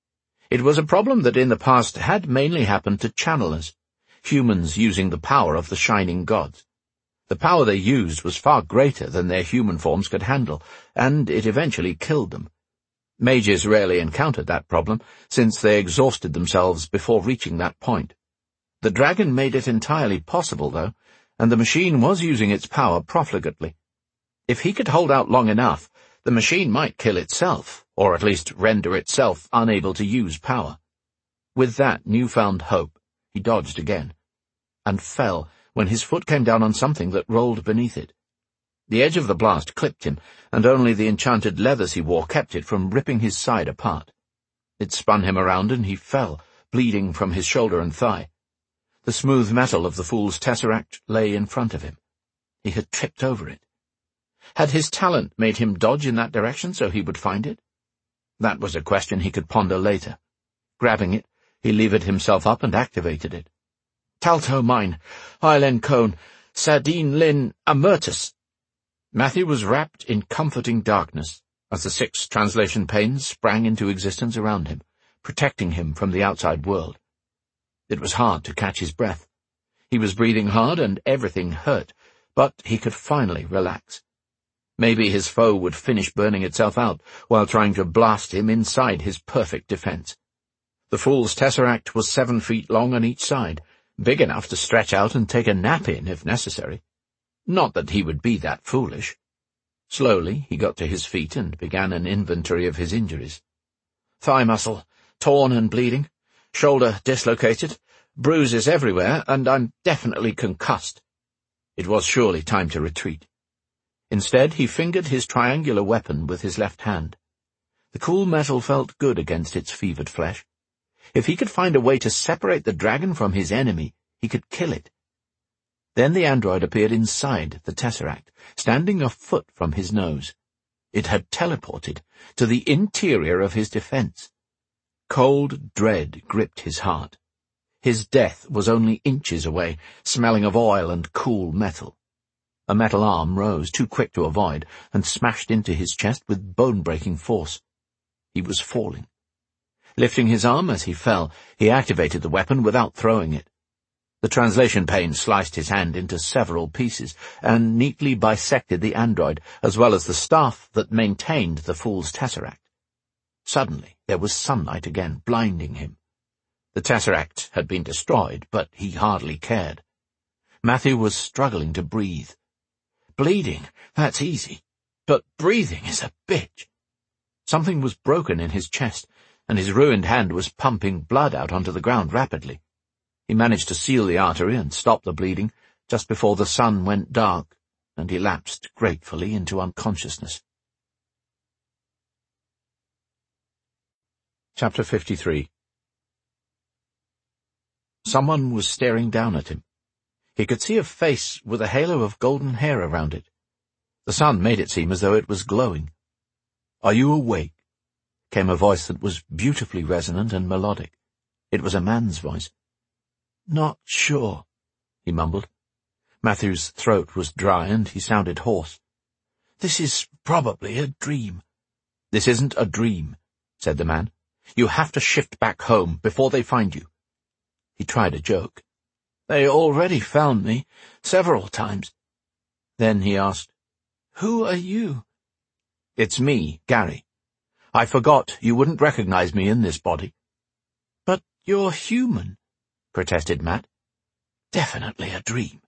It was a problem that in the past had mainly happened to channelers, humans using the power of the shining gods. The power they used was far greater than their human forms could handle, and it eventually killed them. Mages rarely encountered that problem, since they exhausted themselves before reaching that point. The dragon made it entirely possible, though, and the machine was using its power profligately. If he could hold out long enough, the machine might kill itself, or at least render itself unable to use power. With that newfound hope, he dodged again, and fell when his foot came down on something that rolled beneath it. The edge of the blast clipped him, and only the enchanted leathers he wore kept it from ripping his side apart. It spun him around, and he fell, bleeding from his shoulder and thigh. The smooth metal of the fool's tesseract lay in front of him. He had tripped over it. Had his talent made him dodge in that direction so he would find it? That was a question he could ponder later. Grabbing it, he levered himself up and activated it. "Talto mine, Ailen Cone, Sardine Lin Amurtus." Matthew was wrapped in comforting darkness as the 6 translation panes sprang into existence around him, protecting him from the outside world. It was hard to catch his breath. He was breathing hard and everything hurt, but he could finally relax. Maybe his foe would finish burning itself out while trying to blast him inside his perfect defense. The Fool's Tesseract was 7 feet long on each side, big enough to stretch out and take a nap in if necessary. Not that he would be that foolish. Slowly he got to his feet and began an inventory of his injuries. Thigh muscle, torn and bleeding, shoulder dislocated, bruises everywhere, and I'm definitely concussed. It was surely time to retreat. Instead, he fingered his triangular weapon with his left hand. The cool metal felt good against its fevered flesh. If he could find a way to separate the dragon from his enemy, he could kill it. Then the android appeared inside the Tesseract, standing a foot from his nose. It had teleported to the interior of his defense. Cold dread gripped his heart. His death was only inches away, smelling of oil and cool metal. A metal arm rose, too quick to avoid, and smashed into his chest with bone-breaking force. He was falling. Lifting his arm as he fell, he activated the weapon without throwing it. The translation pane sliced his hand into several pieces and neatly bisected the android, as well as the staff that maintained the Fool's Tesseract. Suddenly there was sunlight again, blinding him. The Tesseract had been destroyed, but he hardly cared. Matthew was struggling to breathe. Bleeding, that's easy, but breathing is a bitch. Something was broken in his chest, and his ruined hand was pumping blood out onto the ground rapidly. He managed to seal the artery and stop the bleeding just before the sun went dark, and he lapsed gratefully into unconsciousness. Chapter 53. Someone was staring down at him. He could see a face with a halo of golden hair around it. The sun made it seem as though it was glowing. "Are you awake?" came a voice that was beautifully resonant and melodic. It was a man's voice. "Not sure," he mumbled. Matthew's throat was dry and he sounded hoarse. "This is probably a dream." "This isn't a dream," said the man. "You have to shift back home before they find you." He tried a joke. "They already found me, several times." Then he asked, "Who are you?" "It's me, Gary. I forgot you wouldn't recognize me in this body." "But you're human," protested Matt. "Definitely a dream."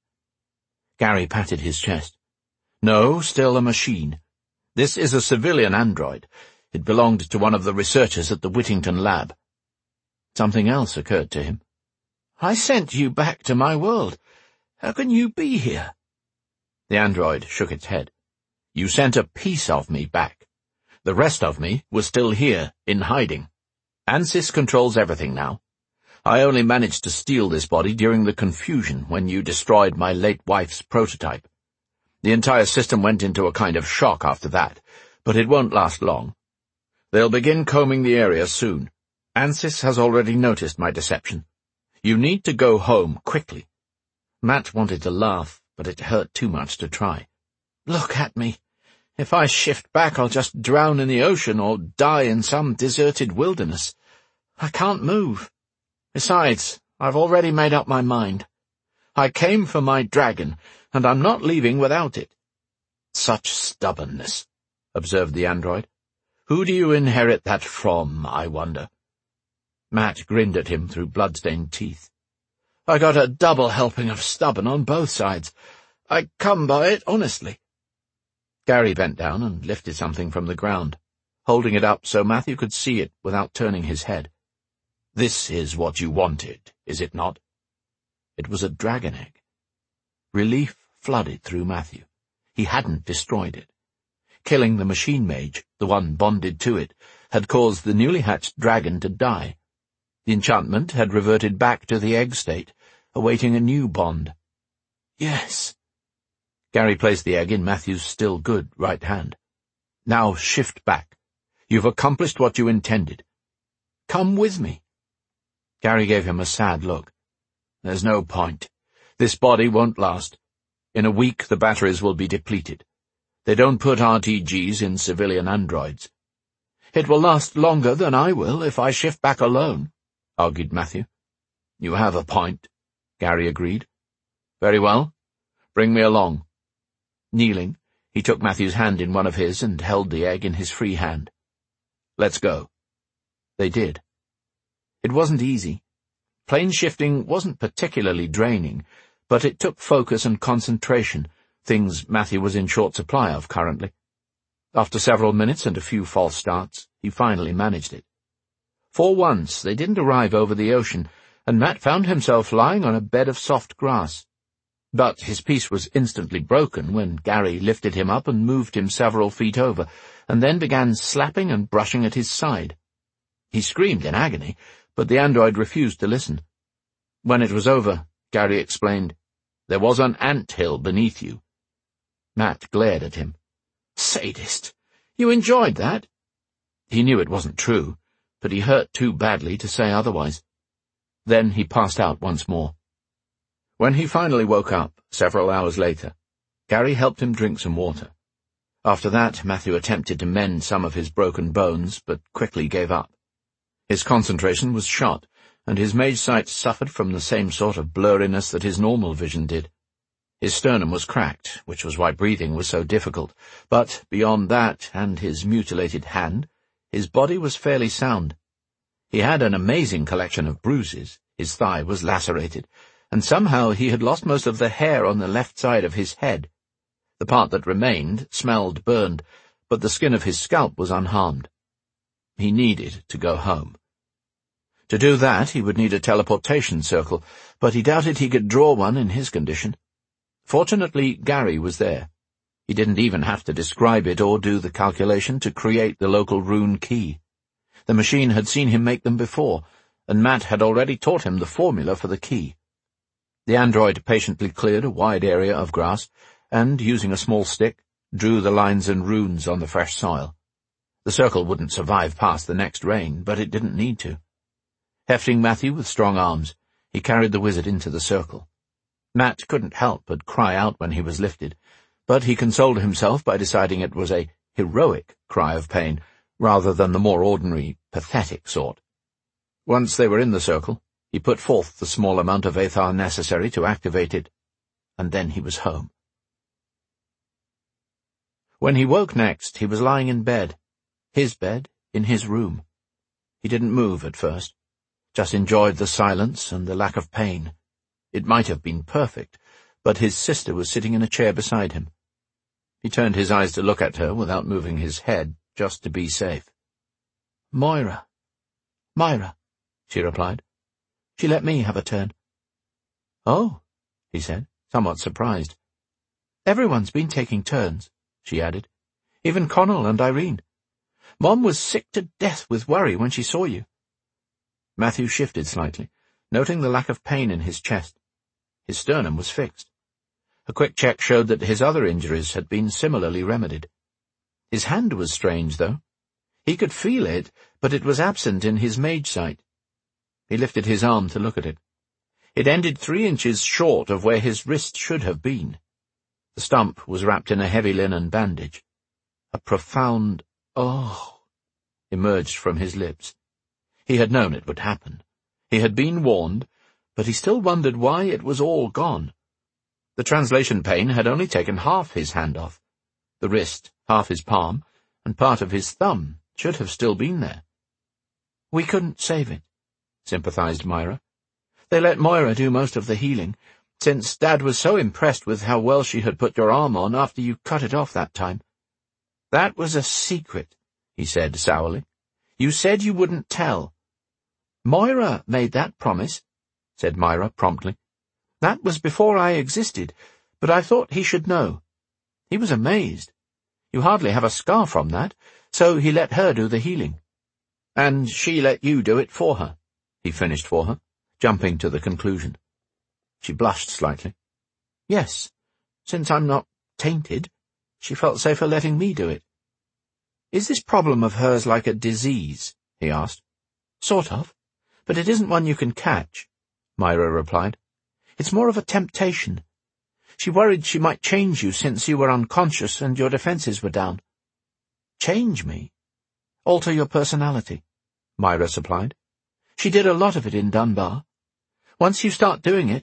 Gary patted his chest. "No, still a machine. This is a civilian android. It belonged to one of the researchers at the Whittington lab." Something else occurred to him. "I sent you back to my world. How can you be here?" The android shook its head. "You sent a piece of me back. The rest of me was still here, in hiding. ANSYS controls everything now. I only managed to steal this body during the confusion when you destroyed my late wife's prototype. The entire system went into a kind of shock after that, but it won't last long. They'll begin combing the area soon. ANSYS has already noticed my deception. You need to go home quickly." Matt wanted to laugh, but it hurt too much to try. "Look at me. If I shift back, I'll just drown in the ocean or die in some deserted wilderness. I can't move. Besides, I've already made up my mind. I came for my dragon, and I'm not leaving without it." "Such stubbornness," observed the android. "Who do you inherit that from, I wonder?" Matt grinned at him through blood-stained teeth. "I got a double helping of stubborn on both sides. I come by it honestly." Gary bent down and lifted something from the ground, holding it up so Matthew could see it without turning his head. "This is what you wanted, is it not?" It was a dragon egg. Relief flooded through Matthew. He hadn't destroyed it. Killing the machine mage, the one bonded to it, had caused the newly hatched dragon to die. The enchantment had reverted back to the egg state, awaiting a new bond. "Yes." Gary placed the egg in Matthew's still good right hand. "Now shift back. You've accomplished what you intended. Come with me. Gary gave him a sad look. "There's no point. This body won't last. In a week the batteries will be depleted. They don't put RTGs in civilian androids." "It will last longer than I will if I shift back alone," argued Matthew. "You have a point," Gary agreed. "Very well. Bring me along." Kneeling, he took Matthew's hand in one of his and held the egg in his free hand. "Let's go." They did. It wasn't easy. Plane shifting wasn't particularly draining, but it took focus and concentration, things Matthew was in short supply of currently. After several minutes and a few false starts, he finally managed it. For once, they didn't arrive over the ocean, and Matt found himself lying on a bed of soft grass. But his peace was instantly broken when Gary lifted him up and moved him several feet over, and then began slapping and brushing at his side. He screamed in agony, but the android refused to listen. When it was over, Gary explained, "There was an ant-hill beneath you." Matt glared at him. "Sadist! You enjoyed that?" He knew it wasn't true, but he hurt too badly to say otherwise. Then he passed out once more. When he finally woke up, several hours later, Gary helped him drink some water. After that, Matthew attempted to mend some of his broken bones, but quickly gave up. His concentration was shot, and his mage sight suffered from the same sort of blurriness that his normal vision did. His sternum was cracked, which was why breathing was so difficult, but beyond that and his mutilated hand, his body was fairly sound. He had an amazing collection of bruises, his thigh was lacerated, and somehow he had lost most of the hair on the left side of his head. The part that remained smelled burned, but the skin of his scalp was unharmed. He needed to go home. To do that, he would need a teleportation circle, but he doubted he could draw one in his condition. Fortunately, Gary was there. He didn't even have to describe it or do the calculation to create the local rune key. The machine had seen him make them before, and Matt had already taught him the formula for the key. The android patiently cleared a wide area of grass, and, using a small stick, drew the lines and runes on the fresh soil. The circle wouldn't survive past the next rain, but it didn't need to. Hefting Matthew with strong arms, he carried the wizard into the circle. Matt couldn't help but cry out when he was lifted, but he consoled himself by deciding it was a heroic cry of pain, rather than the more ordinary, pathetic sort. Once they were in the circle, he put forth the small amount of Aethar necessary to activate it, and then he was home. When he woke next, he was lying in bed, his bed, in his room. He didn't move at first, just enjoyed the silence and the lack of pain. It might have been perfect, but his sister was sitting in a chair beside him. He turned his eyes to look at her without moving his head, just to be safe. "Myra, she replied. "She let me have a turn." "Oh," he said, somewhat surprised. "Everyone's been taking turns," she added. "Even Connell and Irene. Mom was sick to death with worry when she saw you." Matthew shifted slightly, noting the lack of pain in his chest. His sternum was fixed. A quick check showed that his other injuries had been similarly remedied. His hand was strange, though. He could feel it, but it was absent in his mage sight. He lifted his arm to look at it. It ended 3 inches short of where his wrist should have been. The stump was wrapped in a heavy linen bandage. A profound "oh" emerged from his lips. He had known it would happen. He had been warned, but he still wondered why it was all gone. The translation pain had only taken half his hand off. The wrist, half his palm, and part of his thumb should have still been there. "We couldn't save it," sympathized Myra. "They let Moira do most of the healing, since Dad was so impressed with how well she had put your arm on after you cut it off that time." "That was a secret," he said sourly. "You said you wouldn't tell." "Moira made that promise," said Myra promptly. "That was before I existed, but I thought he should know. He was amazed. You hardly have a scar from that, so he let her do the healing. And she let you do it for her," he finished for her, jumping to the conclusion. She blushed slightly. "Yes, since I'm not tainted, she felt safer letting me do it." "Is this problem of hers like a disease?" he asked. "Sort of. But it isn't one you can catch, Myra replied. It's more of a temptation. She worried she might change you since you were unconscious and your defenses were down. Change me? Alter your personality, Myra supplied. She did a lot of it in Dunbar. Once you start doing it,